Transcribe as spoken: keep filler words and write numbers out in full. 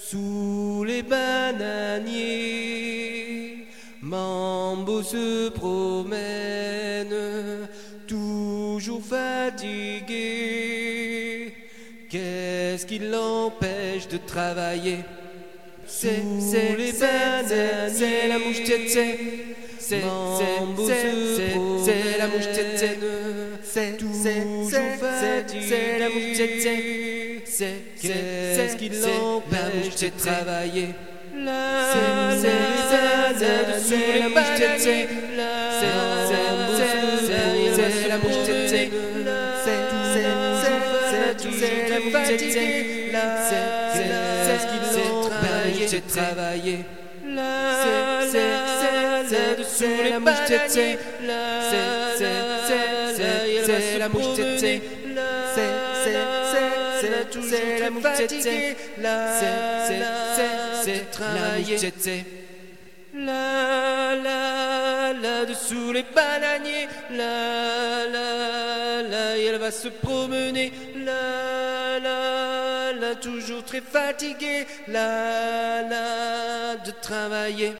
sous les bananiers. Mambo se promène, toujours fatigué. Qu'est-ce qui l'empêche de travailler? C'est les bananes, c'est la mouche tchétchène. C'est Mambo se promène, c'est la mouche tchétchène. C'est toujours fatigué, c'est la mouche tchétchène. Qu'est-ce qui l'empêche de travailler? C'est les bananes, c'est la mouche tchétchène. C'est la mouche tchétchène. C'est toujours fatigué. Qu'est-ce qui l'empêche de travailler? C'est dessous les mouches tchétchène. C'est la mouche tchétchène. C'est toujours la mouche tchétchène. C'est travailler. La la la dessous les bananiers. La la la elle va se promener. La la la toujours très fatiguée. La la de travailler.